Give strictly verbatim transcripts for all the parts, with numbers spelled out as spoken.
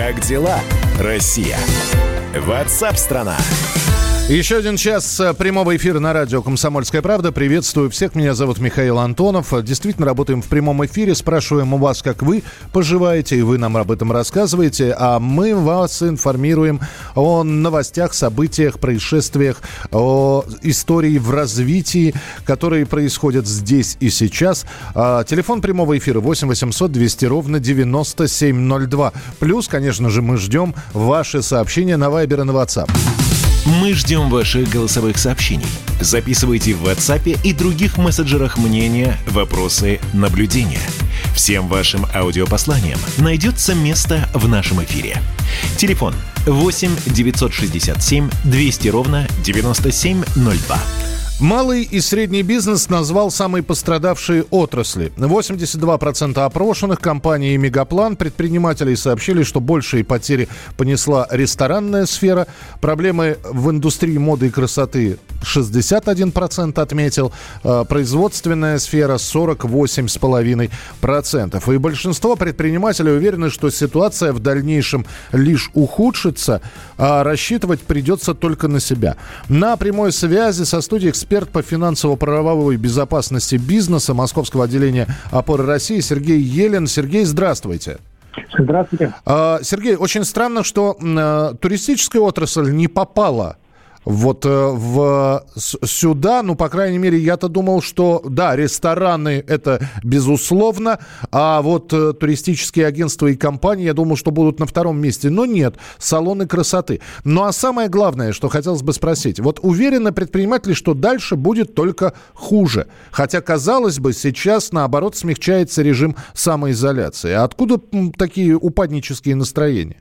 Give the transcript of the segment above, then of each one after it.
Как дела, Россия? WhatsApp-страна. Еще один час прямого эфира на радио «Комсомольская правда». Приветствую всех. Меня зовут Михаил Антонов. Действительно, работаем в прямом эфире. Спрашиваем у вас, как вы поживаете, и вы нам об этом рассказываете. А мы вас информируем о новостях, событиях, происшествиях, о истории в развитии, которые происходят здесь и сейчас. А, телефон прямого эфира восемь восемьсот двести ровно девяносто семь ноль два. Плюс, конечно же, мы ждем ваши сообщения на Вайбер и на WhatsApp. Мы ждем ваших голосовых сообщений. Записывайте в WhatsApp и других мессенджерах мнения, вопросы, наблюдения. Всем вашим аудиопосланиям найдется место в нашем эфире. Телефон восемь девятьсот шестьдесят семь двести ровно девяносто семь ноль два. Малый и средний бизнес назвал самые пострадавшие отрасли. восемьдесят два процента опрошенных компаний и Мегаплан предпринимателей сообщили, что большие потери понесла ресторанная сфера. Проблемы в индустрии моды и красоты шестьдесят один процент отметил. Производственная сфера сорок восемь целых пять десятых процента. И большинство предпринимателей уверены, что ситуация в дальнейшем лишь ухудшится, а рассчитывать придется только на себя. На прямой связи со студией эксперт Эксперт по финансово-правовой безопасности бизнеса Московского отделения «Опоры России» Сергей Елен. Сергей, здравствуйте. Здравствуйте. Сергей, очень странно, что туристическая отрасль не попала вот в, сюда, ну, по крайней мере, я-то думал, что, да, рестораны – это безусловно, а вот туристические агентства и компании, я думал, что будут на втором месте, но нет, салоны красоты. Ну, а самое главное, что хотелось бы спросить, вот уверены предприниматели, что дальше будет только хуже, хотя, казалось бы, сейчас, наоборот, смягчается режим самоизоляции. А откуда такие упаднические настроения?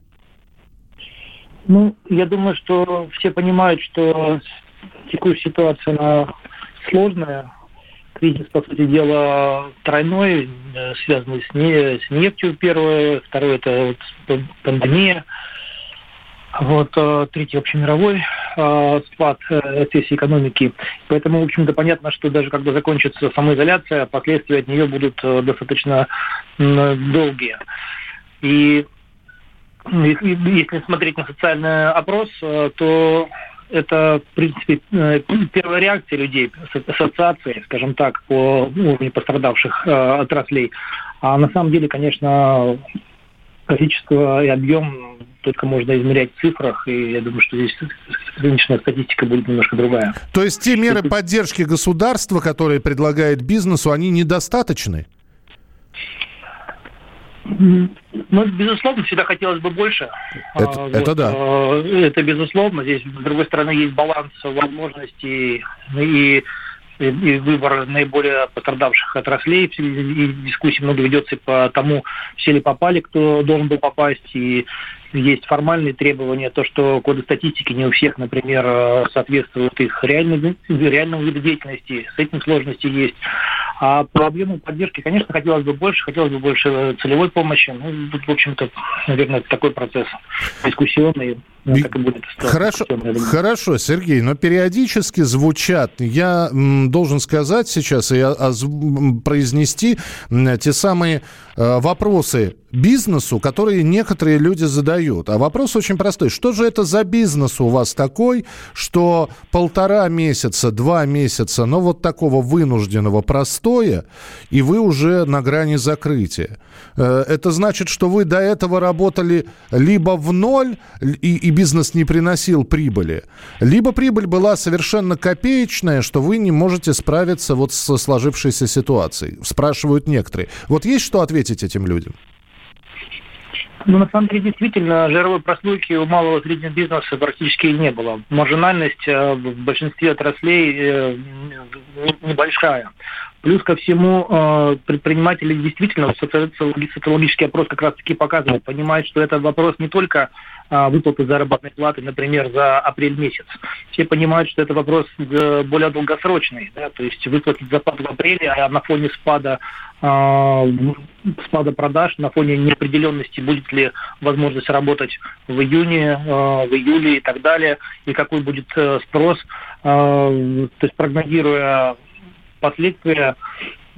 Ну, я думаю, что все понимают, что текущая ситуация, она сложная. Кризис, по сути дела, тройной, связанный с, не, с нефтью, первое. Второе, это вот пандемия. Вот, третий, общемировой э, спад э, всей экономики. Поэтому, в общем-то, понятно, что даже когда закончится самоизоляция, последствия от нее будут э, достаточно э, долгие. И Если, если смотреть на социальный опрос, то это, в принципе, первая реакция людей, ассоциации, скажем так, по уровню пострадавших отраслей. А на самом деле, конечно, количество и объем только можно измерять в цифрах, и я думаю, что здесь рыночная статистика будет немножко другая. То есть те меры поддержки государства, которые предлагает бизнесу, они недостаточны? Ну, безусловно, всегда хотелось бы больше. Это, вот. это да. Это безусловно. Здесь, с другой стороны, есть баланс возможностей и, и, и выбор наиболее пострадавших отраслей. И дискуссия много ведется по тому, все ли попали, кто должен был попасть. И есть формальные требования, то, что коды статистики не у всех, например, соответствуют их реальному, реальному виду деятельности. С этим сложности есть. А по объему поддержки, конечно, хотелось бы больше, хотелось бы больше целевой помощи. Ну, тут, в общем-то, наверное, такой процесс дискуссионный. Ну, так и будет. Хорошо, хорошо, Сергей, но периодически звучат, я м, должен сказать сейчас и оз, произнести м, те самые э, вопросы бизнесу, которые некоторые люди задают. А вопрос очень простой. Что же это за бизнес у вас такой, что полтора месяца, два месяца, но вот такого вынужденного простоя, и вы уже на грани закрытия? Э, это значит, что вы до этого работали либо в ноль, и, и бизнес не приносил прибыли, либо прибыль была совершенно копеечная, что вы не можете справиться вот со сложившейся ситуацией, спрашивают некоторые. Вот есть что ответить этим людям? Ну, на самом деле, действительно, жировой прослойки у малого и среднего бизнеса практически не было. Маржинальность в большинстве отраслей небольшая. Плюс ко всему, предприниматели действительно, социологический опрос как раз-таки показывает, понимают, что это вопрос не только выплаты заработной платы, например, за апрель месяц. Все понимают, что это вопрос более долгосрочный, да, то есть выплатить зарплату в апреле, а на фоне спада, э, спада продаж, на фоне неопределенности, будет ли возможность работать в июне, э, в июле и так далее, и какой будет э, спрос, э, то есть прогнозируя последствия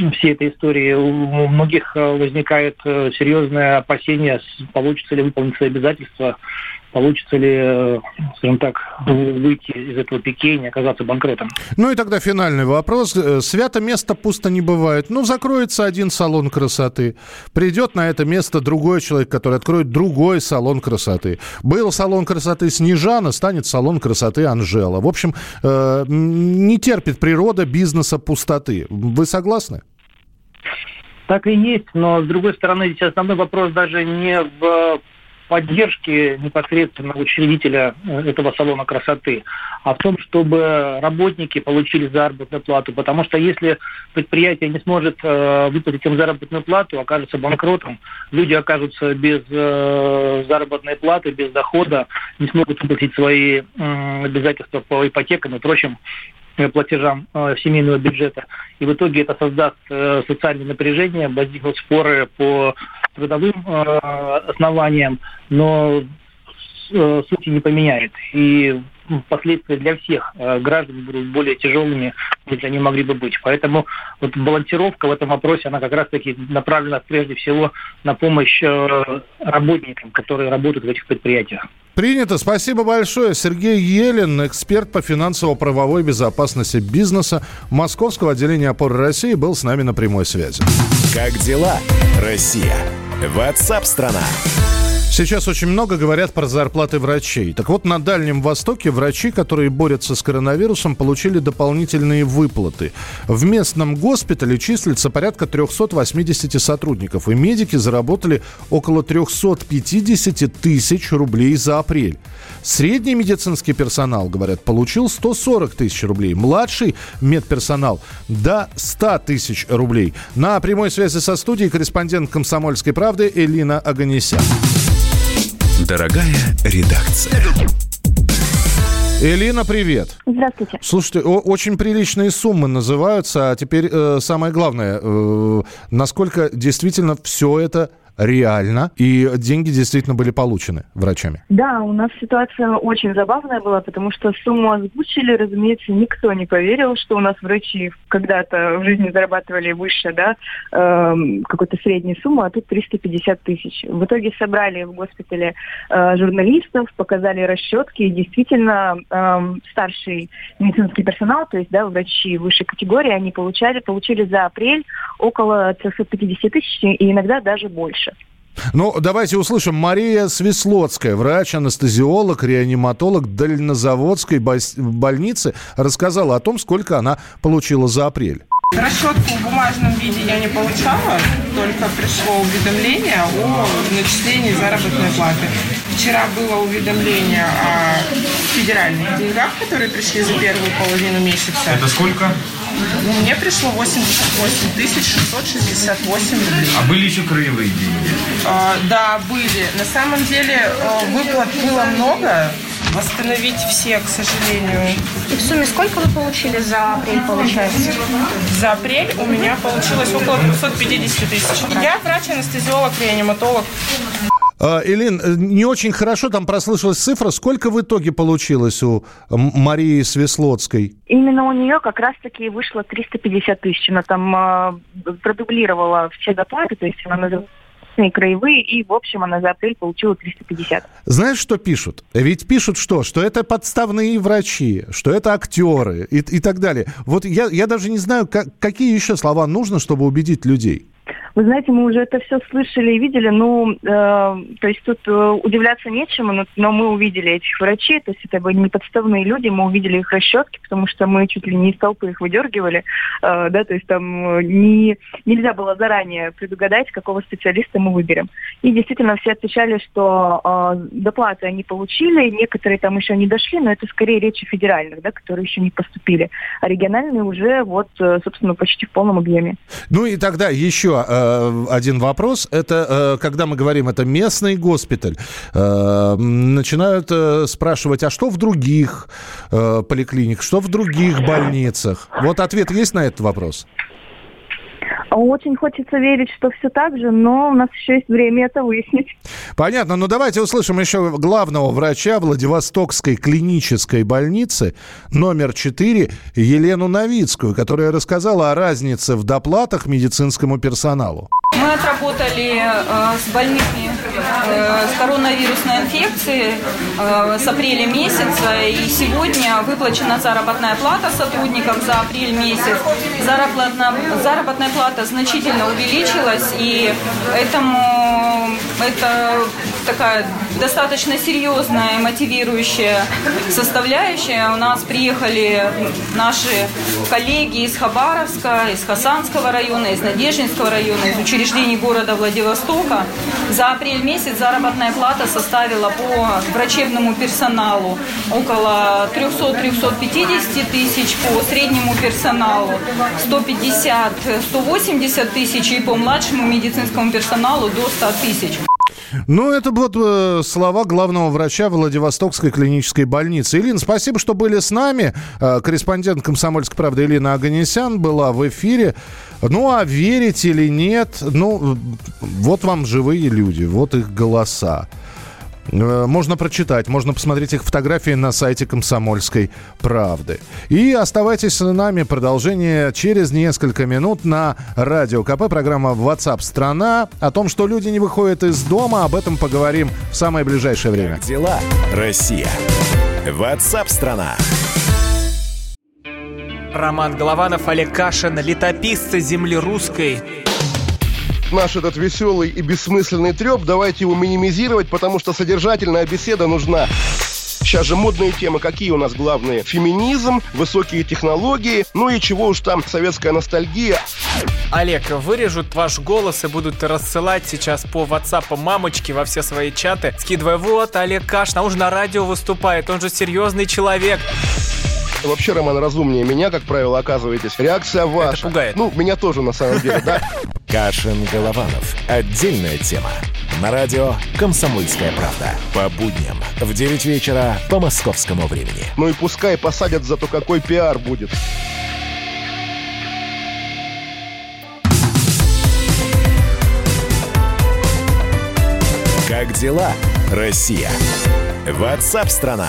всей этой истории. У многих возникает серьезное опасение, получится ли выполнить свои обязательства, получится ли, скажем так, выйти из этого пике и не оказаться банкротом. Ну и тогда финальный вопрос. Свято место пусто не бывает. Ну, закроется один салон красоты. Придет на это место другой человек, который откроет другой салон красоты. Был салон красоты Снежана, станет салон красоты Анжела. В общем, э, не терпит природа бизнеса пустоты. Вы согласны? Так и есть, но с другой стороны, здесь основной вопрос даже не в поддержки непосредственно учредителя этого салона красоты, а в том, чтобы работники получили заработную плату. Потому что если предприятие не сможет э, выплатить им заработную плату, окажется банкротом, люди окажутся без э, заработной платы, без дохода, не смогут выплатить свои э, обязательства по ипотекам и прочим платежам э, семейного бюджета. И в итоге это создаст э, социальное напряжение, возникнут споры по трудовым э, основаниям, но э, сути не поменяет. И последствия для всех э, граждан будут более тяжелыми, если они могли бы быть. Поэтому вот балансировка в этом вопросе, она как раз-таки направлена прежде всего на помощь э, работникам, которые работают в этих предприятиях. Принято. Спасибо большое. Сергей Елин, эксперт по финансово-правовой безопасности бизнеса Московского отделения «Опоры России», был с нами на прямой связи. Как дела, Россия? WhatsApp-страна. Сейчас очень много говорят про зарплаты врачей. Так вот, на Дальнем Востоке врачи, которые борются с коронавирусом, получили дополнительные выплаты. В местном госпитале числится порядка триста восемьдесят сотрудников, и медики заработали около триста пятьдесят тысяч рублей за апрель. Средний медицинский персонал, говорят, получил сто сорок тысяч рублей. Младший медперсонал до сто тысяч рублей. На прямой связи со студией корреспондент «Комсомольской правды» Элина Оганесян. Дорогая редакция. Элина, привет. Здравствуйте. Слушайте, о- очень приличные суммы называются, а теперь э, самое главное, э, насколько действительно все это реально, и деньги действительно были получены врачами. Да, у нас ситуация очень забавная была, потому что сумму озвучили, разумеется, никто не поверил, что у нас врачи когда-то в жизни зарабатывали выше, да, э, какой-то средней суммы, а тут триста пятьдесят тысяч. В итоге собрали в госпитале э, журналистов, показали расчетки, и действительно э, старший медицинский персонал, то есть, да, врачи высшей категории, они получали, получили за апрель около триста пятьдесят тысяч, и иногда даже больше. Ну, давайте услышим. Мария Свислоцкая, врач-анестезиолог, реаниматолог Дальнозаводской больницы, рассказала о том, сколько она получила за апрель. Расчетку в бумажном виде я не получала, только пришло уведомление о начислении заработной платы. Вчера было уведомление о федеральных деньгах, которые пришли за первую половину месяца. Это сколько? Мне пришло восемьдесят восемь тысяч шестьсот шестьдесят восемь рублей. А были еще краевые деньги? А, да, были. На самом деле выплат было много. Восстановить все, к сожалению. И в сумме сколько вы получили за апрель, получается? За апрель у меня получилось около триста пятьдесят тысяч. Я врач-анестезиолог, реаниматолог. Элин, не очень хорошо там прослышалась цифра. Сколько в итоге получилось у Марии Свислоцкой? Именно у нее как раз-таки вышло триста пятьдесят тысяч. Она там э, продублировала все доплаты, то есть она называла краевые, и, в общем, она за апрель получила триста пятьдесят. Знаешь, что пишут? Ведь пишут что? Что это подставные врачи, что это актеры и, и так далее. Вот я, я даже не знаю, как, какие еще слова нужно, чтобы убедить людей. Вы знаете, мы уже это все слышали и видели, ну, э, то есть тут э, удивляться нечему, но, но мы увидели этих врачей, то есть это были не подставные люди, мы увидели их расчетки, потому что мы чуть ли не из толпы их выдергивали, э, да, то есть там не, нельзя было заранее предугадать, какого специалиста мы выберем. И действительно все отвечали, что э, доплаты они получили, некоторые там еще не дошли, но это скорее речь о федеральных, да, которые еще не поступили, а региональные уже вот, собственно, почти в полном объеме. Ну и тогда еще один вопрос. Это, когда мы говорим, это местный госпиталь, начинают спрашивать, а что в других поликлиниках, что в других больницах? Вот ответ есть на этот вопрос? Очень хочется верить, что все так же, но у нас еще есть время это выяснить. Понятно. Ну, давайте услышим еще главного врача Владивостокской клинической больницы номер четыре Елену Новицкую, которая рассказала о разнице в доплатах медицинскому персоналу. Мы отработали э, с больными э, с коронавирусной инфекцией э, с апреля месяца, и сегодня выплачена заработная плата сотрудникам за апрель месяц. Заработная, заработная плата значительно увеличилась, и этому это такая достаточно серьезная и мотивирующая составляющая. У нас приехали наши коллеги из Хабаровска, из Хасанского района, из Надеждинского района, из учреждений города Владивостока. За апрель месяц заработная плата составила по врачебному персоналу около триста-триста пятьдесят тысяч, по среднему персоналу сто пятьдесят - сто восемьдесят тысяч, и по младшему медицинскому персоналу до ста тысяч. Ну, это вот э, слова главного врача Владивостокской клинической больницы. Ирина, спасибо, что были с нами. Э, корреспондент «Комсомольской правды» Ирина Оганесян была в эфире. Ну, а верить или нет, ну, вот вам живые люди, вот их голоса. Можно прочитать, можно посмотреть их фотографии на сайте «Комсомольской правды». И оставайтесь с нами. Продолжение через несколько минут на Радио КП. Программа WhatsApp страна. О том, что люди не выходят из дома, об этом поговорим в самое ближайшее время. Как дела, Россия? WhatsApp страна. Роман Голованов, Олег Кашин, летописцы земли русской. Наш этот веселый и бессмысленный треп, давайте его минимизировать, потому что содержательная беседа нужна. Сейчас же модные темы, какие у нас главные? Феминизм, высокие технологии, ну и чего уж там, советская ностальгия. Олег, вырежут ваш голос и будут рассылать сейчас по WhatsApp мамочки во все свои чаты, скидывая: вот, Олег Кашин, он же на радио выступает, он же серьезный человек. Вообще, Роман, разумнее меня, как правило, оказываетесь. Реакция ваша. Это пугает. Ну, меня тоже, на самом деле, да. Кашин-Голованов. Отдельная тема. На радио «Комсомольская правда». По будням в девять вечера по московскому времени. Ну и пускай посадят, зато какой пиар будет. Как дела, Россия? WhatsApp страна.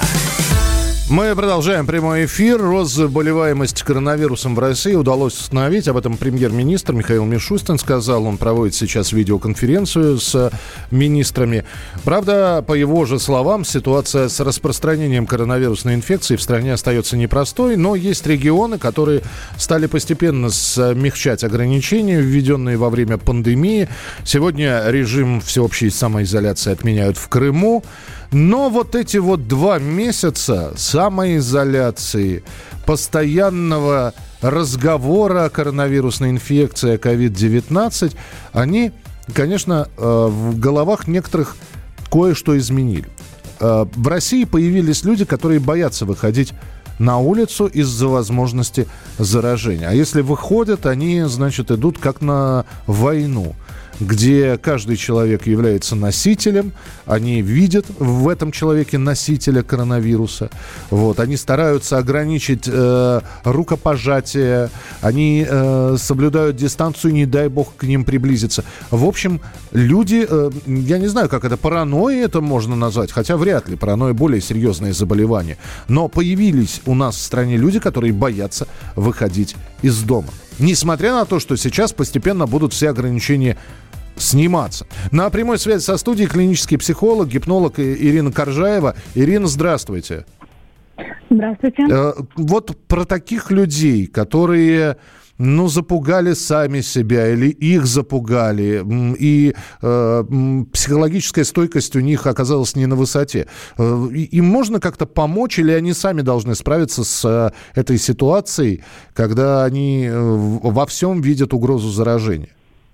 Мы продолжаем прямой эфир. Рост заболеваемости коронавирусом в России удалось установить. Об этом премьер-министр Михаил Мишустин сказал. Он проводит сейчас видеоконференцию с министрами. Правда, по его же словам, ситуация с распространением коронавирусной инфекции в стране остается непростой, но есть регионы, которые стали постепенно смягчать ограничения, введенные во время пандемии. Сегодня режим всеобщей самоизоляции отменяют в Крыму. Но вот эти вот два месяца самоизоляции, постоянного разговора о коронавирусной инфекции, о ковид девятнадцать, они, конечно, в головах некоторых кое-что изменили. В России появились люди, которые боятся выходить на улицу из-за возможности заражения. А если выходят, они, значит, идут как на войну, где каждый человек является носителем, они видят в этом человеке носителя коронавируса. Вот. Они стараются ограничить э, рукопожатие, они э, соблюдают дистанцию, не дай бог к ним приблизиться. В общем, люди, э, я не знаю, как это, паранойей это можно назвать, хотя вряд ли, паранойя более серьезное заболевание. Но появились у нас в стране люди, которые боятся выходить из дома. Несмотря на то, что сейчас постепенно будут все ограничения сниматься. На прямой связи со студией клинический психолог, гипнолог Ирина Коржаева. Ирина, здравствуйте. Здравствуйте. Э, вот про таких людей, которые, ну, запугали сами себя или их запугали, и э, психологическая стойкость у них оказалась не на высоте. Э, им можно как-то помочь или они сами должны справиться с э, этой ситуацией, когда они э, во всем видят угрозу заражения?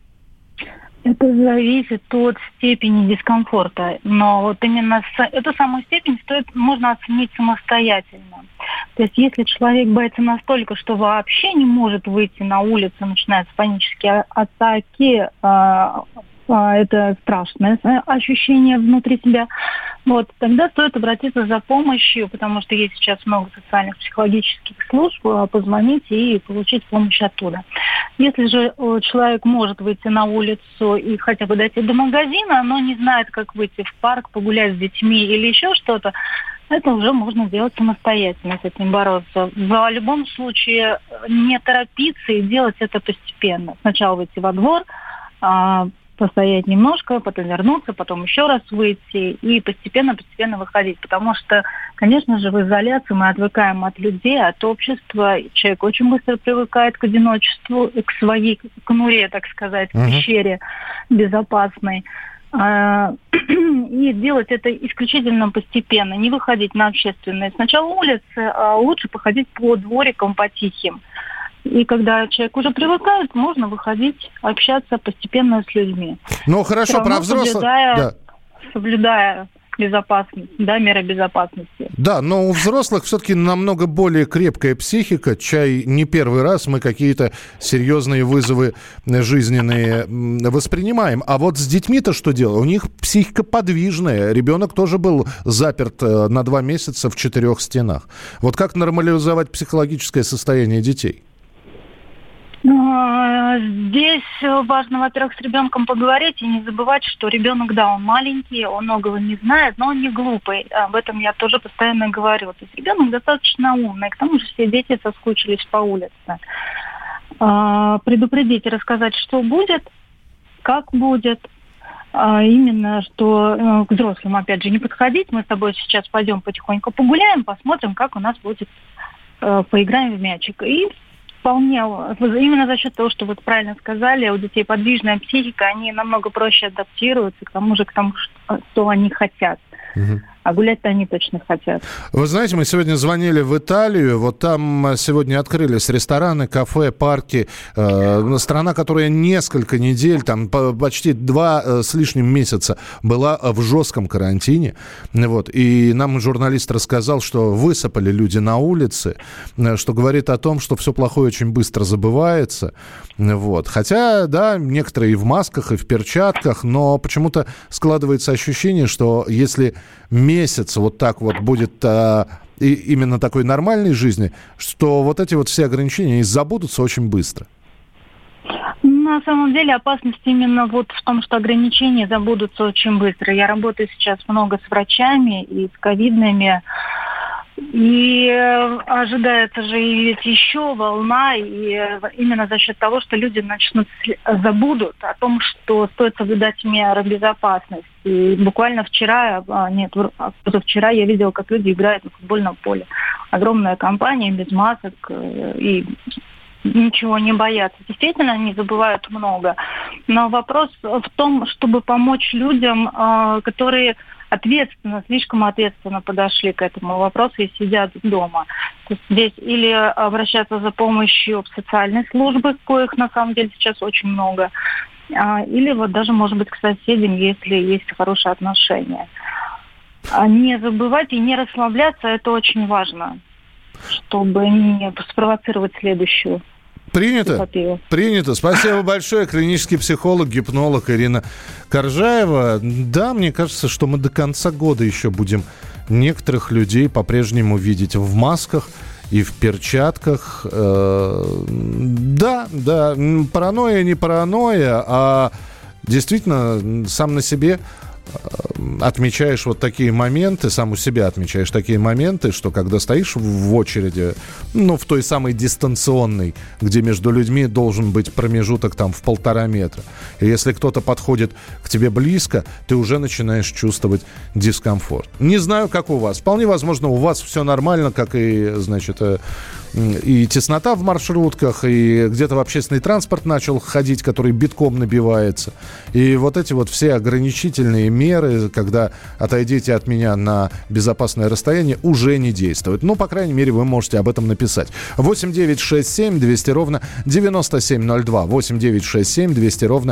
Это зависит от степени дискомфорта, но вот именно эту самую степень стоит, можно оценить самостоятельно. То есть если человек боится настолько, что вообще не может выйти на улицу, начинаются панические атаки, э, это страшное ощущение внутри себя, вот, тогда стоит обратиться за помощью, потому что есть сейчас много социальных психологических служб, позвонить и получить помощь оттуда. Если же человек может выйти на улицу и хотя бы дойти до магазина, но не знает, как выйти в парк, погулять с детьми или еще что-то, это уже можно делать самостоятельно, с этим бороться. В любом случае не торопиться и делать это постепенно. Сначала выйти во двор, постоять немножко, потом вернуться, потом еще раз выйти и постепенно-постепенно выходить. Потому что, конечно же, в изоляции мы отвыкаем от людей, от общества. Человек очень быстро привыкает к одиночеству, к своей конуре, так сказать, uh-huh. к пещере безопасной. И делать это исключительно постепенно, не выходить на общественные сначала улицы, а лучше походить по дворикам, по тихим. И когда человек уже привыкает, можно выходить, общаться постепенно с людьми. Ну, хорошо, про взрослых... Соблюдая, да. соблюдая безопасность, да, меры безопасности. Да, но у взрослых все-таки намного более крепкая психика. Чай не первый раз мы какие-то серьезные вызовы жизненные воспринимаем. А вот с детьми-то что делать? У них психика подвижная. Ребенок тоже был заперт на два месяца в четырех стенах. Вот как нормализовать психологическое состояние детей? Здесь важно, во-первых, с ребенком поговорить и не забывать, что ребенок, да, он маленький, он многого не знает, но он не глупый. Об этом я тоже постоянно говорю. То есть ребенок достаточно умный, к тому же все дети соскучились по улице. Предупредить и рассказать, что будет, как будет. Именно, что к взрослым, опять же, не подходить. Мы с тобой сейчас пойдем потихоньку погуляем, посмотрим, как у нас будет, поиграем в мячик. И вполне, именно за счет того, что вы правильно сказали, у детей подвижная психика, они намного проще адаптируются к тому же, к тому, что они хотят. Угу. А гулять-то они точно хотят. Вы знаете, мы сегодня звонили в Италию. Вот там сегодня открылись рестораны, кафе, парки. Э, страна, которая несколько недель, там почти два э, с лишним месяца была в жестком карантине. Вот. И нам журналист рассказал, что высыпали люди на улице, что говорит о том, что все плохое очень быстро забывается. Вот. Хотя, да, некоторые и в масках, и в перчатках, но почему-то складывается ощущение, что если месяц вот так вот будет а, и именно такой нормальной жизни, что вот эти вот все ограничения забудутся очень быстро. На самом деле опасность именно вот в том, что ограничения забудутся очень быстро. Я работаю сейчас много с врачами и с ковидными, и ожидается же ведь еще волна, и именно за счет того, что люди начнут забудут о том, что стоит соблюдать меры безопасности. И буквально вчера, нет, позавчера я видела, как люди играют на футбольном поле. Огромная компания, без масок, и ничего не боятся. Действительно, они забывают много. Но вопрос в том, чтобы помочь людям, которые ответственно, слишком ответственно подошли к этому вопросу и сидят дома. То есть здесь или обращаться за помощью в социальные службы, коих на самом деле сейчас очень много, или вот даже, может быть, к соседям, если есть хорошие отношения. Не забывать и не расслабляться, это очень важно, чтобы не спровоцировать следующую. Принято. Психопию. Принято. Спасибо большое. Клинический психолог, гипнолог Ирина Коржаева. Да, мне кажется, что мы до конца года еще будем некоторых людей по-прежнему видеть в масках и в перчатках. Да, да, паранойя не паранойя, а действительно сам на себе отмечаешь вот такие моменты, сам у себя отмечаешь такие моменты, что когда стоишь в очереди, ну, в той самой дистанционной, где между людьми должен быть промежуток там в полтора метра, и если кто-то подходит к тебе близко, ты уже начинаешь чувствовать дискомфорт. Не знаю, как у вас. Вполне возможно, у вас все нормально, как и, значит, и теснота в маршрутках, и где-то в общественный транспорт начал ходить, который битком набивается. И вот эти вот все ограничительные меры, когда отойдите от меня на безопасное расстояние, уже не действуют. Ну, по крайней мере, вы можете об этом написать. восемь девятьсот шестьдесят семь двести ровно девяносто семь ноль два. восемь девятьсот шестьдесят семь двести ровно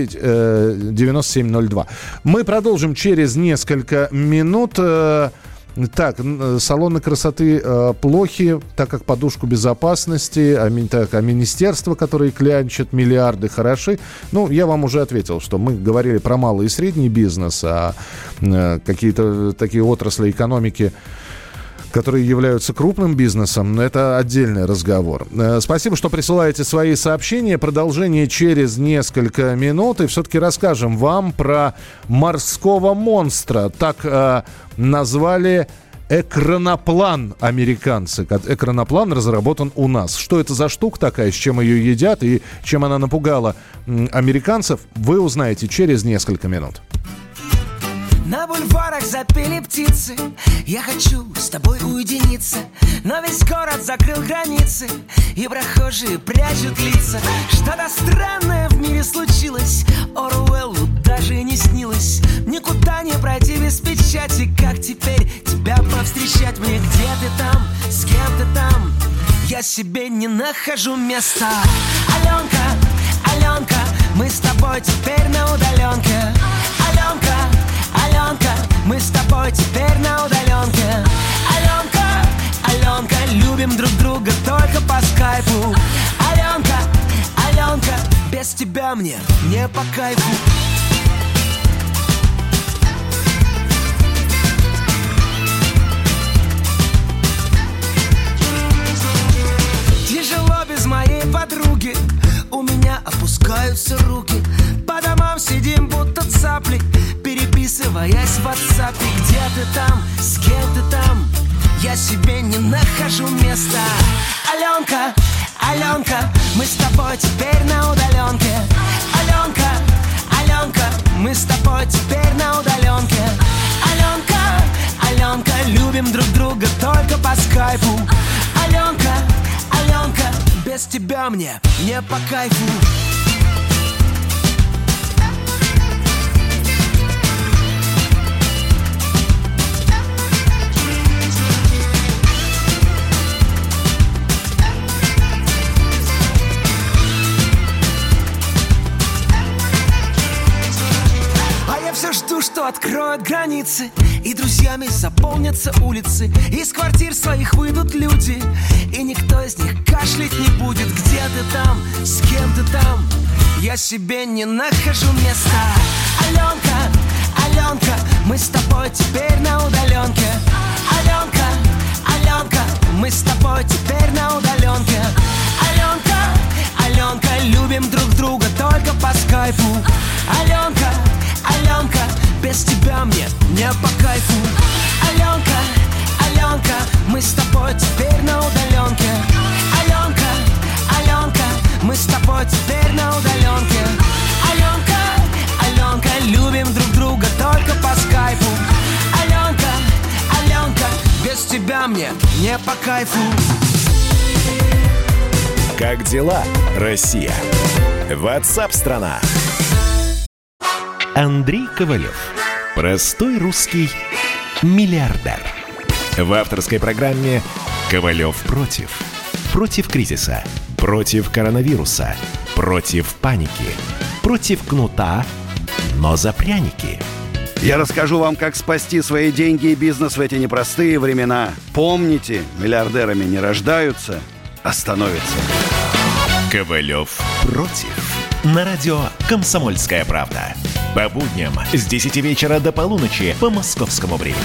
девяносто семь ноль два. Мы продолжим через несколько минут. Так, салоны красоты э, плохи, так как подушку безопасности, а, так, а министерства, которые клянчат миллиарды, хороши. Ну, я вам уже ответил, что мы говорили про малый и средний бизнес, а э, какие-то такие отрасли экономики, которые являются крупным бизнесом, но это отдельный разговор. Спасибо, что присылаете свои сообщения. Продолжение через несколько минут. И все-таки расскажем вам про морского монстра. Так э, назвали экраноплан американцы. Экраноплан разработан у нас. Что это за штука такая, с чем ее едят и чем она напугала американцев, вы узнаете через несколько минут. На бульварах запели птицы, я хочу с тобой уединиться, но весь город закрыл границы, и прохожие прячут лица. Что-то странное в мире случилось, Оруэллу даже не снилось. Никуда не пройти без печати, как теперь тебя повстречать мне? Где ты там, с кем ты там? Я себе не нахожу места. Аленка, Аленка, мы с тобой теперь на удаленке. Аленка, Аленка, мы с тобой теперь на удаленке. Аленка, Аленка, любим друг друга только по скайпу. Аленка, Аленка, без тебя мне не по кайфу. Тяжело без моей подруги, у меня опускаются руки. По домам сидим будто цапли, переписываясь в WhatsApp. Где ты там, с кем ты там? Я себе не нахожу места. Аленка, Аленка, мы с тобой теперь на удаленке. Аленка, Аленка, мы с тобой теперь на удаленке. Аленка, Аленка, любим друг друга только по скайпу. Аленка, Аленка, без тебя мне не по кайфу. Все жду, что откроют границы, и друзьями заполнятся улицы. Из квартир своих выйдут люди, и никто из них кашлять не будет. Где ты там, с кем ты там? Я себе не нахожу места. Аленка, Аленка, мы с тобой теперь на удаленке. Аленка, Аленка, мы с тобой теперь на удаленке. Аленка, Аленка, любим друг друга только по скайпу. Аленка, Аленка, без тебя мне не по кайфу. Аленка, Аленка, мы с тобой теперь на удаленке. Аленка, Аленка, мы с тобой теперь на удаленке. Аленка, Аленка, любим друг друга только по скайпу. Аленка, Аленка, без тебя мне не по кайфу. Как дела, Россия? WhatsApp-страна. Андрей Ковалев. Простой русский миллиардер. В авторской программе «Ковалев против». Против кризиса, против коронавируса, против паники, против кнута, но за пряники. Я расскажу вам, как спасти свои деньги и бизнес в эти непростые времена. Помните, миллиардерами не рождаются, а становятся. Ковалев против. На радио «Комсомольская правда». По будням с десяти вечера до полуночи по московскому времени.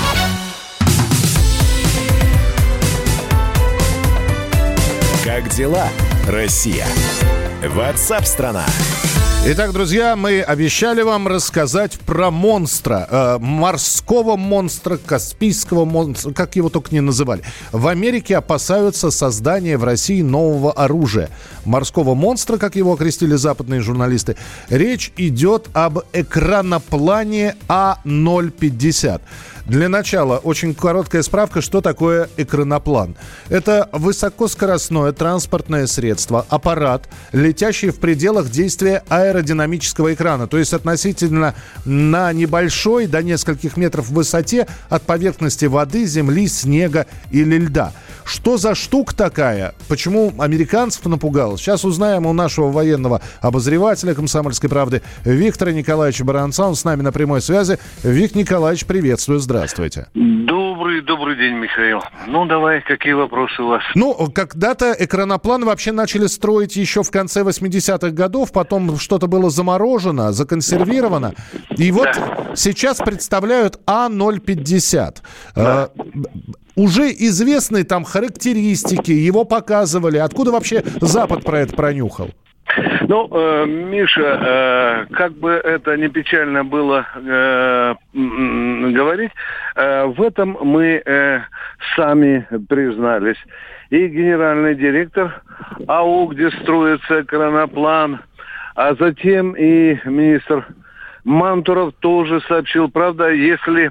Как дела, Россия? WhatsApp-страна. Итак, друзья, мы обещали вам рассказать про монстра, э, морского монстра, каспийского монстра, как его только не называли. В Америке опасаются создания в России нового оружия. Морского монстра, как его окрестили западные журналисты. Речь идет об экраноплане А ноль пятьдесят. Для начала очень короткая справка, что такое экраноплан. Это высокоскоростное транспортное средство, аппарат, летящий в пределах действия аэродинамического экрана, то есть относительно на небольшой, до нескольких метров в высоте от поверхности воды, земли, снега или льда. Что за штука такая? Почему американцев напугало? Сейчас узнаем у нашего военного обозревателя «Комсомольской правды» Виктора Николаевича Баранца. Он с нами на прямой связи. Вик Николаевич, приветствую, здравствуйте. Добрый Добрый, добрый день, Михаил. Ну, давай, какие вопросы у вас? Ну, когда-то экранопланы вообще начали строить еще в конце восьмидесятых годов, потом что-то было заморожено, законсервировано. И вот да. сейчас представляют А ноль пятьдесят. Да. Э, уже известны там характеристики, его показывали. Откуда вообще Запад про это пронюхал? Ну, э, Миша, э, как бы это ни печально было э, говорить, э, в этом мы э, сами признались. И генеральный директор АО, где строится экраноплан, а затем и министр Мантуров тоже сообщил. Правда, если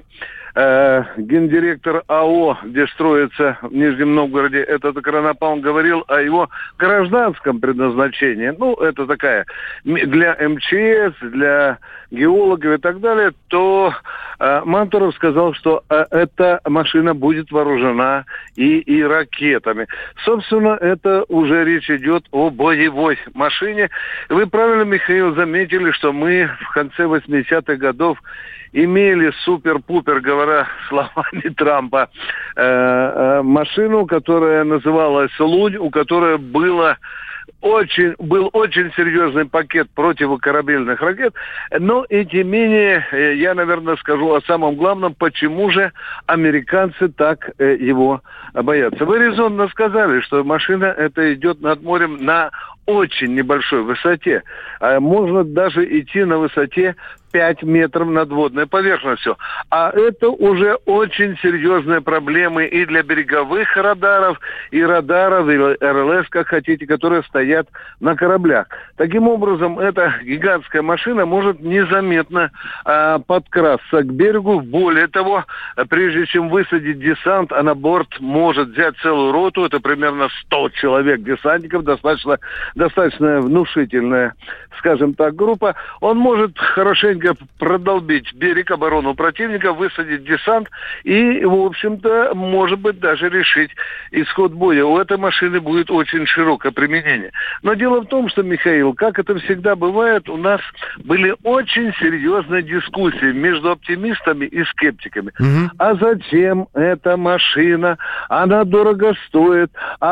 э, гендиректор АО, где строится в Нижнем Новгороде этот экраноплан, говорил о его гражданском предназначении, ну, это такая для МЧС, для геологов и так далее, то э, Мантуров сказал, что э, эта машина будет вооружена и, и ракетами. Собственно, это уже речь идет о боевой машине. Вы правильно, Михаил, заметили, что мы в конце восьмидесятых годов имели супер-пупер, говоря словами Трампа, э, э, машину, которая называлась «Лунь», у которой было очень, был очень серьезный пакет противокорабельных ракет. Но и тем не менее, я, наверное, скажу о самом главном, почему же американцы так э, его боятся. Вы резонно сказали, что машина эта идет над морем на очень небольшой высоте. Можно даже идти на высоте пять метров над водной поверхностью. А это уже очень серьезные проблемы и для береговых радаров, и радаров, и эр эл эс, как хотите, которые стоят на кораблях. Таким образом, эта гигантская машина может незаметно а, подкрасться к берегу. Более того, прежде чем высадить десант, а на борт может взять целую роту, это примерно сто человек десантников, достаточно, достаточно внушительная, скажем так, группа, он может хорошенько продолбить берег, оборону противника, высадить десант и, в общем-то, может быть, даже решить исход боя. У этой машины будет очень широкое применение. Но дело в том, что, Михаил, как это всегда бывает, у нас были очень серьезные дискуссии между оптимистами и скептиками. Угу. А зачем эта машина? Она дорого стоит.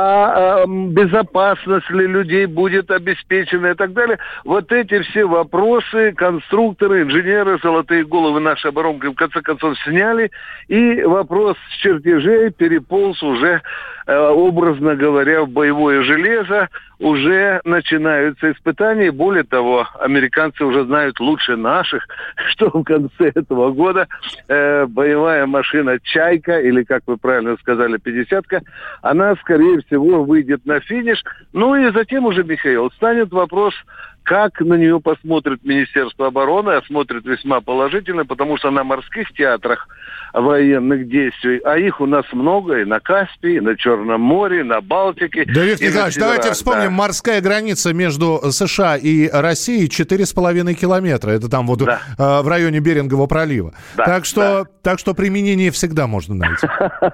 А, а безопасность ли людей будет обеспечена и так далее? Вот эти все вопросы конструкторы, инженеры, золотые головы нашей оборонки в конце концов сняли, и вопрос с чертежей переполз уже, э, образно говоря, в боевое железо. Уже начинаются испытания, и более того, американцы уже знают лучше наших, что в конце этого года э, боевая машина «Чайка», или, как вы правильно сказали, «пятидесятка», она, скорее всего, выйдет на финиш. Ну и затем уже, Михаил, станет вопрос, как на нее посмотрит Министерство обороны, а смотрит весьма положительно, потому что на морских театрах военных действий, а их у нас много и на Каспии, и на Черном море, и на Балтике. Да, Виктор Николаевич, давайте вспомним, да. Морская граница между США и Россией четыре с половиной километра. Это там вот да. э, в районе Берингового пролива. Да, так, что, да. так что применение всегда можно найти.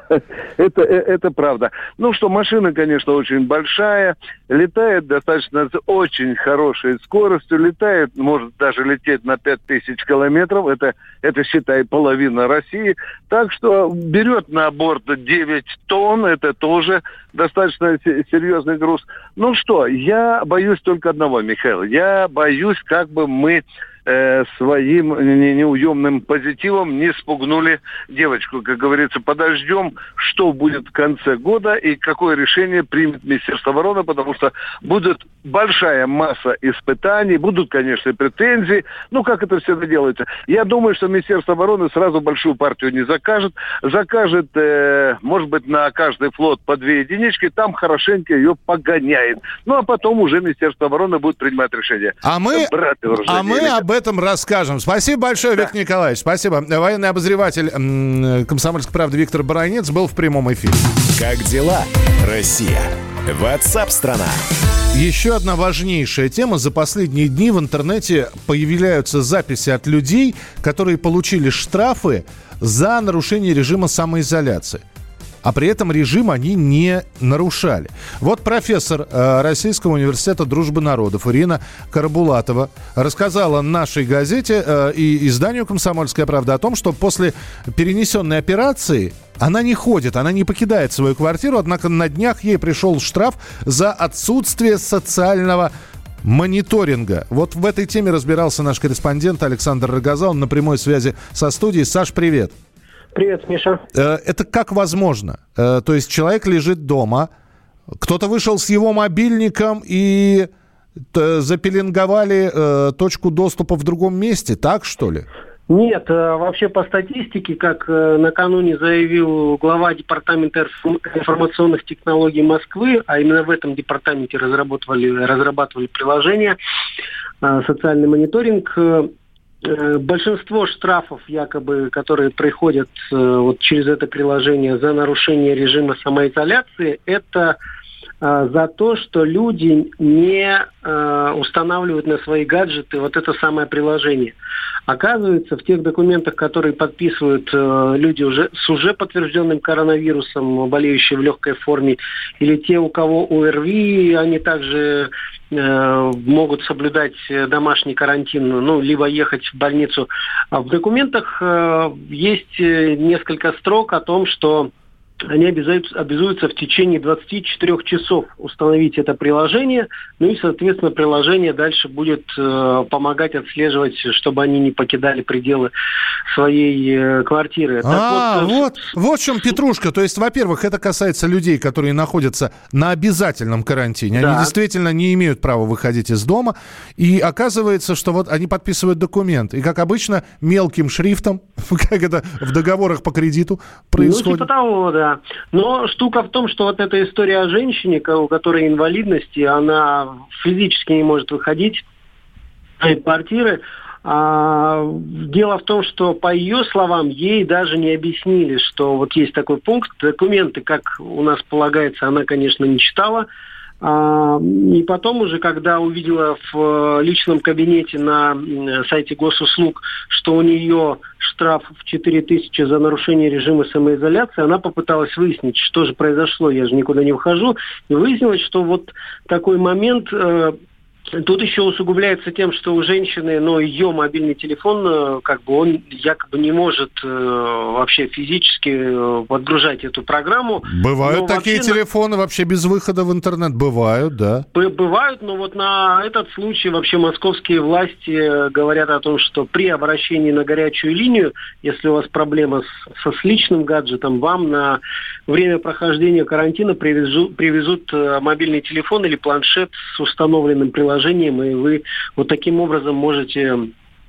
это, это правда. Ну что, машина, конечно, очень большая, летает достаточно с очень хорошей скоростью, летает, может даже лететь на пять тысяч километров, это, это, считай, половина России. Так что берет на борт девять тонн, это тоже достаточно серьезный груз. Ну что, я боюсь только одного, Михаил, я боюсь, как бы мы э, своим неуемным позитивом не спугнули девочку. Как говорится, подождем, что будет в конце года и какое решение примет Министерство обороны, потому что будет большая масса испытаний, будут, конечно, претензии. Ну, как это всегда делается? Я думаю, что Министерство обороны сразу большую партию не закажет. Закажет, э, может быть, на каждый флот по две единички, там хорошенько ее погоняет. Ну, а потом уже Министерство обороны будет принимать решение. А мы, а мы об этом расскажем. Спасибо большое, да. Виктор Николаевич. Спасибо. Военный обозреватель «Комсомольской правды» Виктор Баранец был в прямом эфире. Как дела, Россия? WhatsApp-страна. Еще одна важнейшая тема. За последние дни в интернете появляются записи от людей, которые получили штрафы за нарушение режима самоизоляции. а при этом режим они не нарушали. Вот профессор э, Российского университета дружбы народов Ирина Карабулатова рассказала нашей газете э, и изданию «Комсомольская правда» о том, что после перенесенной операции она не ходит, она не покидает свою квартиру, однако на днях ей пришел штраф за отсутствие социального мониторинга. Вот в этой теме разбирался наш корреспондент Александр Рогоза, он на прямой связи со студией. Саш, привет. Привет, Миша. Это как возможно? То есть человек лежит дома, кто-то вышел с его мобильником и запеленговали точку доступа в другом месте, так что ли? Нет, вообще по статистике, как накануне заявил глава департамента информационных технологий Москвы, а именно в этом департаменте разрабатывали, разрабатывали приложение «Социальный мониторинг», большинство штрафов, якобы, которые приходят вот через это приложение за нарушение режима самоизоляции, это за то, что люди не э, устанавливают на свои гаджеты вот это самое приложение. Оказывается, в тех документах, которые подписывают э, люди уже с уже подтвержденным коронавирусом, болеющие в легкой форме, или те, у кого ОРВИ, они также э, могут соблюдать домашний карантин, ну, либо ехать в больницу. А в документах э, есть несколько строк о том, что они обязуются, обязуются в течение двадцати четырёх часов установить это приложение, ну и, соответственно, приложение дальше будет э, помогать отслеживать, чтобы они не покидали пределы своей э, квартиры. А, вот, вот, вот в чем петрушка. То есть, во-первых, это касается людей, которые находятся на обязательном карантине. Да. Они действительно не имеют права выходить из дома. И оказывается, что вот они подписывают документ. И, как обычно, мелким шрифтом, как это в договорах по кредиту происходит. Ну, типа того, да. Но штука в том, что вот эта история о женщине, у которой инвалидности, она физически не может выходить из квартиры. А, дело в том, что по ее словам ей даже не объяснили, что вот есть такой пункт. Документы, как у нас полагается, она, конечно, не читала. И потом уже, когда увидела в личном кабинете на сайте госуслуг, что у нее штраф в четыре тысячи за нарушение режима самоизоляции, она попыталась выяснить, что же произошло, я же никуда не выхожу. И выяснилось, что вот такой момент... Тут еще усугубляется тем, что у женщины, но ее мобильный телефон, как бы он якобы не может э, вообще физически э, подгружать эту программу. Бывают но такие вообще телефоны на... вообще без выхода в интернет? Бывают, да. Бывают, но вот на этот случай вообще московские власти говорят о том, что при обращении на горячую линию, если у вас проблема с, со с личным гаджетом, вам на время прохождения карантина привезут, привезут мобильный телефон или планшет с установленным приложением, и вы вот таким образом можете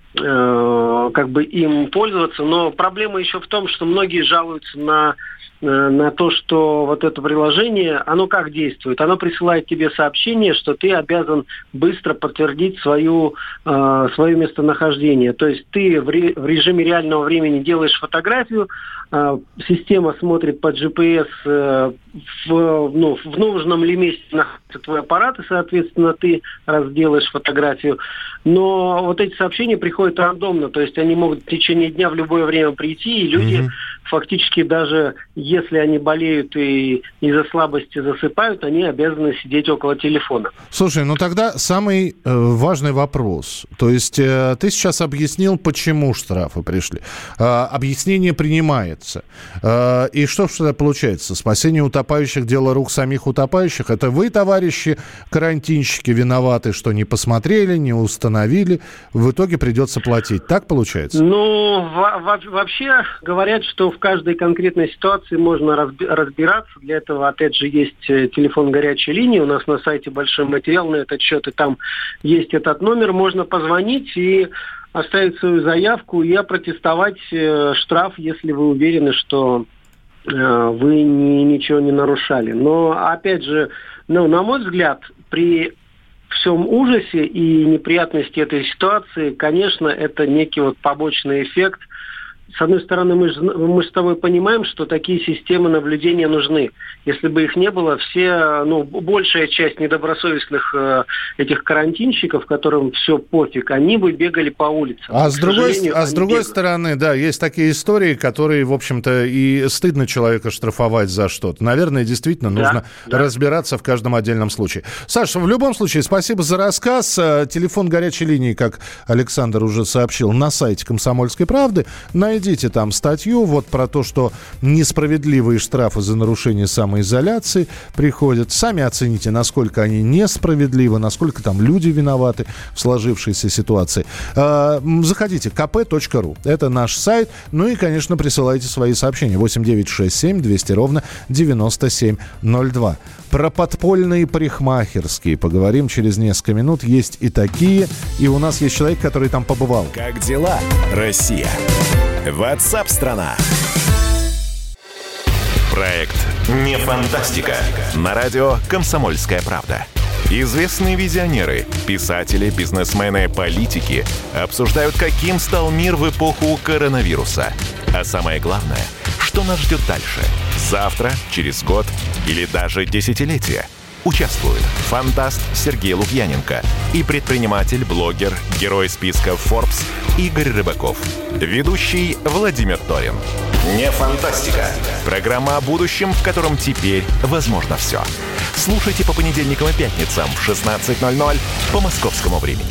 э, как бы им пользоваться. Но проблема еще в том, что многие жалуются на, на то, что вот это приложение, оно как действует? Оно присылает тебе сообщение, что ты обязан быстро подтвердить свою, э, свое местонахождение. То есть ты в, ре, в режиме реального времени делаешь фотографию, э, система смотрит по джи пи эс, э, в, ну, в нужном ли месте находится твой аппарат, и, соответственно, ты разделаешь фотографию. Но вот эти сообщения приходят рандомно, то есть они могут в течение дня в любое время прийти, и люди mm-hmm. фактически даже если они болеют и из-за слабости засыпают, они обязаны сидеть около телефона. Слушай, ну тогда самый э, важный вопрос. То есть э, ты сейчас объяснил, почему штрафы пришли. Э, объяснение принимается. Э, и что же это получается? Спасение утопающих – дело рук самих утопающих. Это вы, товарищи карантинщики, виноваты, что не посмотрели, не установили. В итоге придется платить. Так получается? Ну, вообще говорят, что в каждой конкретной ситуации можно разбираться. Для этого, опять же, есть телефон горячей линии. У нас на сайте большой материал на этот счет, и там есть этот номер. Можно позвонить и оставить свою заявку и опротестовать штраф, если вы уверены, что вы ни, ничего не нарушали. Но, опять же, ну, на мой взгляд, при всем ужасе и неприятности этой ситуации, конечно, это некий вот побочный эффект с одной стороны, мы, же, мы с тобой понимаем, что такие системы наблюдения нужны. Если бы их не было, все, ну, большая часть недобросовестных э, этих карантинщиков, которым все пофиг, они бы бегали по улицам. А с другой, а с другой бегают. стороны, да, есть такие истории, которые, в общем-то, и стыдно человека штрафовать за что-то. Наверное, действительно нужно да, да. разбираться в каждом отдельном случае. Саша, в любом случае, спасибо за рассказ. Телефон горячей линии, как Александр уже сообщил, на сайте «Комсомольской правды». Найдите там статью вот про то, что несправедливые штрафы за нарушение самоизоляции приходят. Сами оцените, насколько они несправедливы, насколько там люди виноваты в сложившейся ситуации. Заходите ка пэ точка ру. Это наш сайт. Ну и, конечно, присылайте свои сообщения. восемь девятьсот шестьдесят семь двести ровно девяносто семь ноль два. Про подпольные парикмахерские поговорим через несколько минут. Есть и такие. И у нас есть человек, который там побывал. Как дела, Россия? WhatsApp-страна. Проект «Не фантастика». На радио «Комсомольская правда». Известные визионеры, писатели, бизнесмены, политики обсуждают, каким стал мир в эпоху коронавируса. А самое главное, что нас ждет дальше? Завтра, через год или даже десятилетие? Участвуют фантаст Сергей Лукьяненко и предприниматель, блогер, герой списка Forbes Игорь Рыбаков. Ведущий Владимир Торин. Не фантастика. Программа о будущем, в котором теперь возможно все. Слушайте по понедельникам и пятницам в шестнадцать ноль ноль по московскому времени.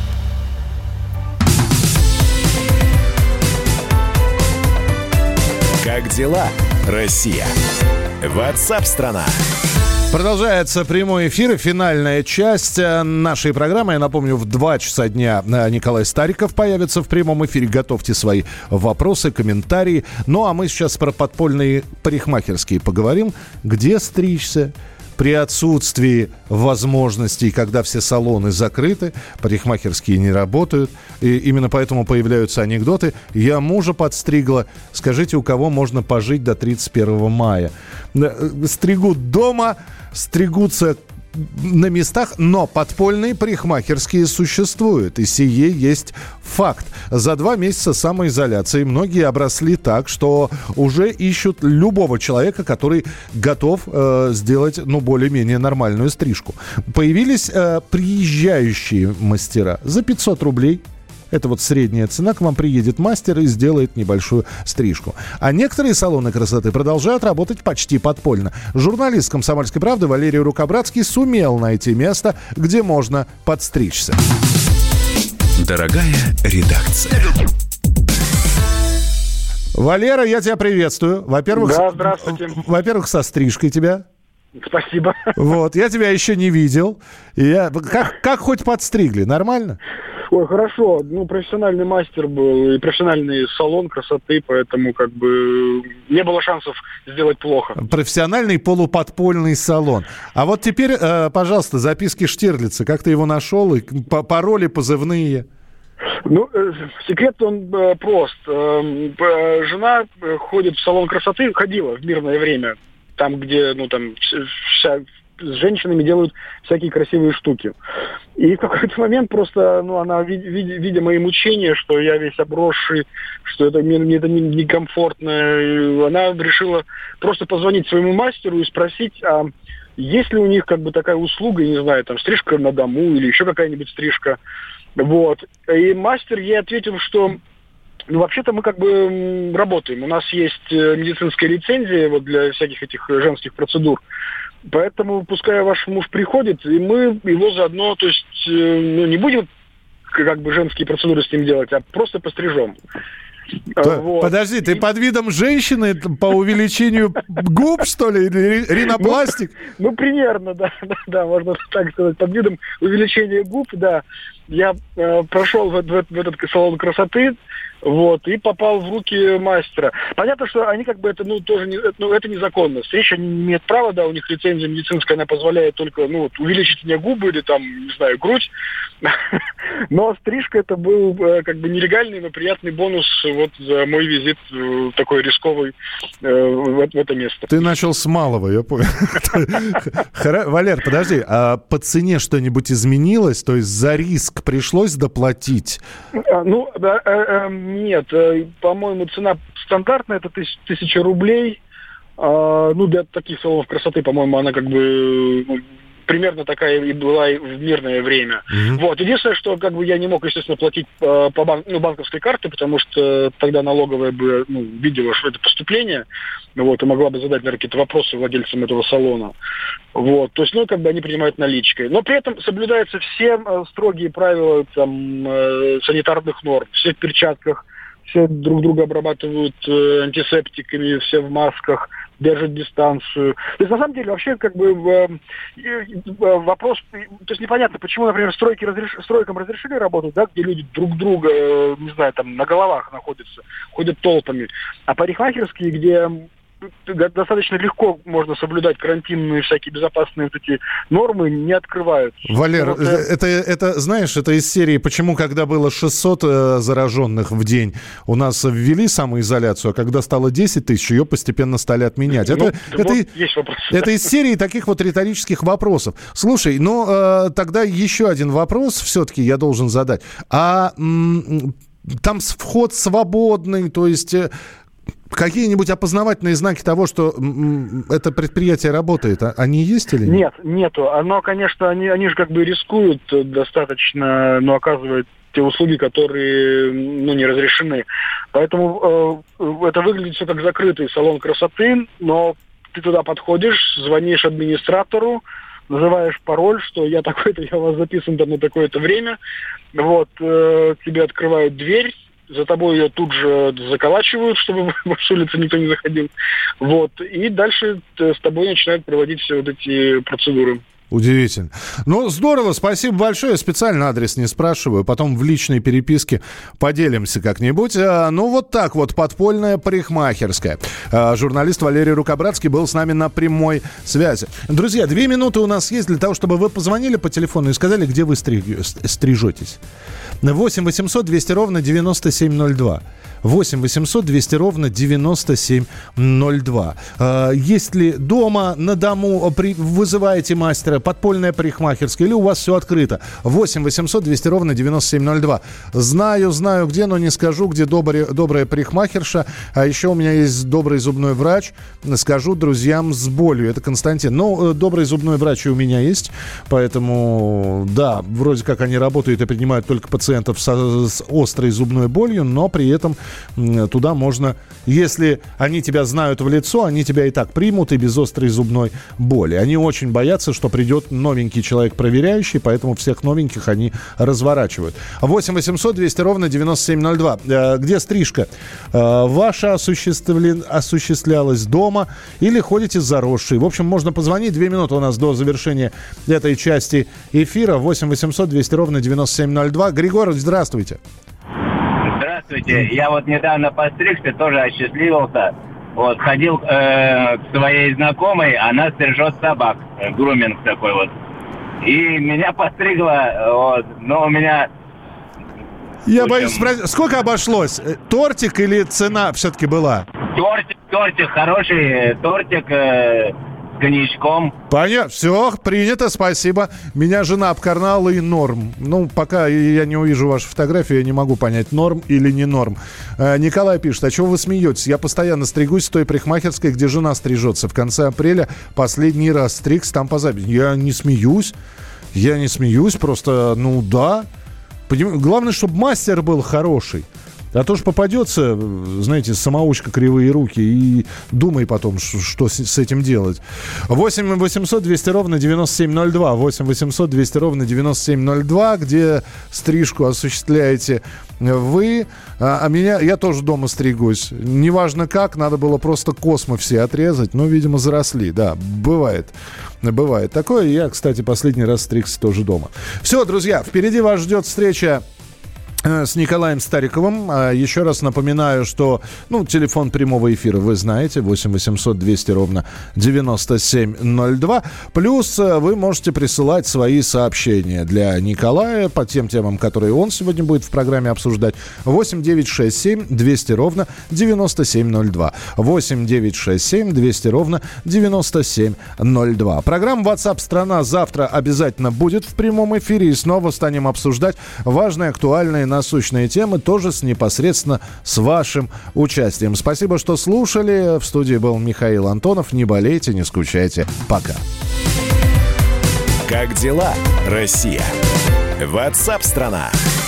Как дела, Россия? WhatsApp-страна. Продолжается прямой эфир, финальная часть нашей программы. Я напомню, в два часа дня Николай Стариков появится в прямом эфире. Готовьте свои вопросы, комментарии. Ну, а мы сейчас про подпольные парикмахерские поговорим. Где стричься? При отсутствии возможностей, когда все салоны закрыты, парикмахерские не работают. И именно поэтому появляются анекдоты. Я мужа подстригла. Скажите, у кого можно пожить до тридцать первого мая? Стригут дома, стригутся на местах, но подпольные парикмахерские существуют. И сие есть факт. За два месяца самоизоляции многие обросли так, что уже ищут любого человека, который готов э, сделать, ну, более-менее нормальную стрижку. Появились э, приезжающие мастера за пятьсот рублей. Это вот средняя цена. К вам приедет мастер и сделает небольшую стрижку. А некоторые салоны красоты продолжают работать почти подпольно. Журналист «Комсомольской правды» Валерий Рукобратский сумел найти место, где можно подстричься. Дорогая редакция. Валера, я тебя приветствую. Во-первых, да, здравствуйте. Во-первых, со стрижкой тебя. Спасибо. Вот, я тебя еще не видел. И я... как, как хоть подстригли? Нормально? Ой, хорошо. Ну, профессиональный мастер был и профессиональный салон красоты, поэтому как бы не было шансов сделать плохо. Профессиональный полуподпольный салон. А вот теперь, э, пожалуйста, записки Штирлица. Как ты его нашел? И пароли, позывные? Ну, э, секрет он э, прост. Э, э, жена ходит в салон красоты, ходила в мирное время, там, где, ну, там, вся... с женщинами делают всякие красивые штуки. И в какой-то момент просто, ну, она, видя, видя мои мучения, что я весь обросший, что это мне это некомфортно, она решила просто позвонить своему мастеру и спросить, а есть ли у них как бы такая услуга, не знаю, там, стрижка на дому или еще какая-нибудь стрижка. Вот. И мастер ей ответил, что ну, вообще-то мы как бы работаем. У нас есть медицинская лицензия вот, для всяких этих женских процедур. Поэтому пускай ваш муж приходит, и мы его заодно, то есть, ну, не будем как бы женские процедуры с ним делать, а просто пострижем. То, вот. Подожди, ты под видом женщины по увеличению губ, что ли, или ринопластик? Ну, ну, примерно, да, да, да, можно так сказать, под видом увеличения губ, да. Я э, прошел в, в, в этот салон красоты, вот, и попал в руки мастера. Понятно, что они как бы это, ну, тоже не, ну, это незаконно. Стричь они не имеют права, да, у них лицензия медицинская, она позволяет только, ну, вот, увеличить мне губы или там, не знаю, грудь. Но стрижка это был как бы нелегальный, но приятный бонус вот за мой визит такой рисковый в это место. Ты начал с малого, я понял. Валер, подожди, а по цене что-нибудь изменилось? То есть за риск пришлось доплатить? Ну, да, нет, по-моему, цена стандартная, это тысяч, тысяча рублей. А, ну, для таких салонов красоты, по-моему, она как бы... Ну, примерно такая и была и в мирное время. Mm-hmm. Вот. Единственное, что как бы я не мог, естественно, платить по, по бан- ну, банковской карте, потому что тогда налоговая бы ну, видела, что это поступление, вот, и могла бы задать, наверное, какие-то вопросы владельцам этого салона. Вот. То есть, ну, как бы они принимают наличкой. Но при этом соблюдаются все э, строгие правила там, э, санитарных норм. Все в перчатках, все друг друга обрабатывают э, антисептиками, все в масках, держат дистанцию. То есть, на самом деле, вообще, как бы, э, э, вопрос... То есть, непонятно, почему, например, стройки разреш... стройкам разрешили работать, да, где люди друг друга, э, не знаю, там, на головах находятся, ходят толпами. А парикмахерские, где достаточно легко можно соблюдать карантинные всякие безопасные вот эти нормы, не открывают. Валер, вот, это, это, знаешь, это из серии, почему, когда было шестьсот э, зараженных в день, у нас ввели самоизоляцию, а когда стало десять тысяч, ее постепенно стали отменять. Ну, это, вот это, есть вопрос. Это из серии таких вот риторических вопросов. Слушай, ну, э, тогда еще один вопрос все-таки я должен задать. А м- там вход свободный, то есть... Э, какие-нибудь опознавательные знаки того, что м- это предприятие работает, а, они есть или нет? Нет, нету. Оно, конечно, они, они же как бы рискуют достаточно, но оказывают те услуги, которые ну, не разрешены. Поэтому э, это выглядит все как закрытый салон красоты, но ты туда подходишь, звонишь администратору, называешь пароль, что я такой-то, я у вас записан там на такое-то время, вот, э, тебе открывают дверь, за тобой ее тут же заколачивают, чтобы с улицы никто не заходил. Вот. И дальше с тобой начинают проводить все вот эти процедуры. Удивительно. Ну, здорово, спасибо большое. Я специально адрес не спрашиваю. Потом в личной переписке поделимся как-нибудь. Ну, вот так вот, подпольная парикмахерская. Журналист Валерий Рукобратский был с нами на прямой связи. Друзья, две минуты у нас есть для того, чтобы вы позвонили по телефону и сказали, где вы стрижетесь. восемь восемьсот двести ровно девяносто семь ноль два. восемь восемьсот двести ровно девяносто семь ноль два. Если дома, на дому вызываете мастера, подпольная парикмахерская, или у вас все открыто, восемь восемьсот двести ровно девяносто семь ноль два. Знаю, знаю где, но не скажу, где добрый, добрая парикмахерша. А еще у меня есть добрый зубной врач. Скажу друзьям с болью. Это Константин. Ну, добрый зубной врач и у меня есть. Поэтому, да, вроде как они работают и принимают только пациентов со, с острой зубной болью, но при этом туда можно, если они тебя знают в лицо, они тебя и так примут и без острой зубной боли. Они очень боятся, что придет новенький человек проверяющий, поэтому всех новеньких они разворачивают. восемь восемьсот двести ровно девяносто семь ноль два. Где стрижка? Ваша осуществлен... осуществлялась дома или ходите заросшей? В общем, можно позвонить. Две минуты у нас до завершения этой части эфира. восемь восемьсот двести ровно девяносто семь ноль два. Григорий, здравствуйте. Здравствуйте. Я вот недавно постригся, тоже осчастливился. Вот, ходил э, к своей знакомой, она стрижет собак. Э, груминг такой вот. И меня постригла, вот, но у меня... Я боюсь спросить, сколько обошлось? Тортик или цена все-таки была? Тортик, тортик, хороший тортик э, с коньячком. Понятно, все, принято, спасибо. Меня жена обкарнала и норм. Ну, пока я не увижу вашу фотографию, я не могу понять, норм или не норм. Э, Николай пишет, а чего вы смеетесь? Я постоянно стригусь в той парикмахерской, где жена стрижется. В конце апреля последний раз стригся там по записи. Я не смеюсь, я не смеюсь, просто, ну да... Главное, чтобы мастер был хороший. А то ж попадется, знаете, самоучка, кривые руки, и думай потом, что с этим делать. восемь восемьсот двести ровно девяносто семь ноль два. восемь восемьсот двести ровно девяносто семь ноль два, где стрижку осуществляете вы. А, а меня, я тоже дома стригусь. Неважно как, надо было просто космы все отрезать. Ну, видимо, заросли, да, бывает. Бывает такое. Я, кстати, последний раз стригся тоже дома. Все, друзья, впереди вас ждет встреча с Николаем Стариковым. Еще раз напоминаю, что ну, телефон прямого эфира вы знаете, восемь восемьсот двести ровно девяносто семь ноль два. Плюс вы можете присылать свои сообщения для Николая по тем темам, которые он сегодня будет в программе обсуждать. восемь девятьсот шестьдесят семь двести ровно девяносто семь ноль два. восемь девятьсот шестьдесят семь двести ровно девяносто семь ноль два. Программа WhatsApp страна завтра обязательно будет в прямом эфире, и снова станем обсуждать важные, актуальные насущные темы, тоже с непосредственно с вашим участием. Спасибо, что слушали. В студии был Михаил Антонов. Не болейте, не скучайте. Пока. Как дела, Россия? WhatsApp-страна.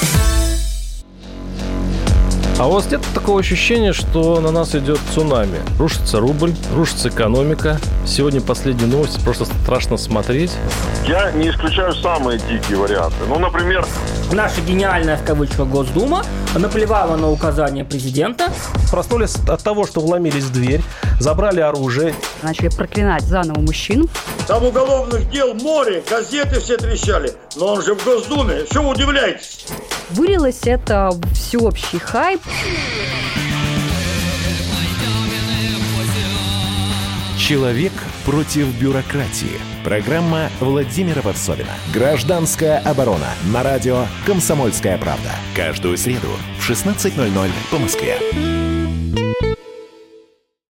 А у вас нет такого ощущения, что на нас идет цунами? Рушится рубль, рушится экономика. Сегодня последние новости, просто страшно смотреть. Я не исключаю самые дикие варианты. Ну, например... Наша гениальная, в кавычках, Госдума наплевала на указания президента. Проснулись от того, что вломились в дверь, забрали оружие. Начали проклинать заново мужчин. Там уголовных дел море, газеты все трещали. Но он же в Госдуме, что вы удивляетесь? Вылилось это в всеобщий хайп. Человек против бюрократии. Программа Владимира Варсовина. Гражданская оборона. На радио «Комсомольская правда». Каждую среду в шестнадцать ноль ноль по Москве.